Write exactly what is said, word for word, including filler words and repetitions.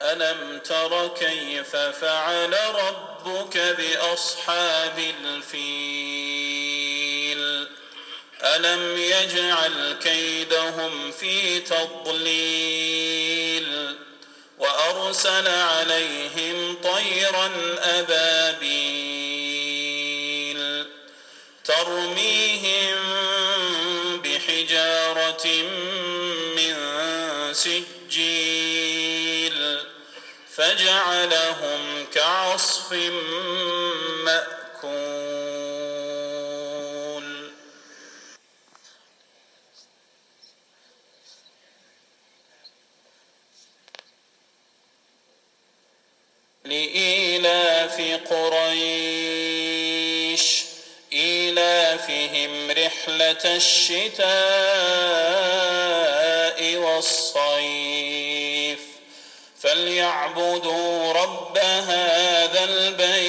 ألم تر كيف فعل ربك بأصحاب الفيل ألم يجعل كيدهم في تضليل وأرسل عليهم طيرا أبابيل ترميهم بحجارة من سجيل فجعلهم كعصف مأكول. لإيلاف قريش إيلافهم رحلة الشتاء والصيف فليعبدوا رب هذا البيت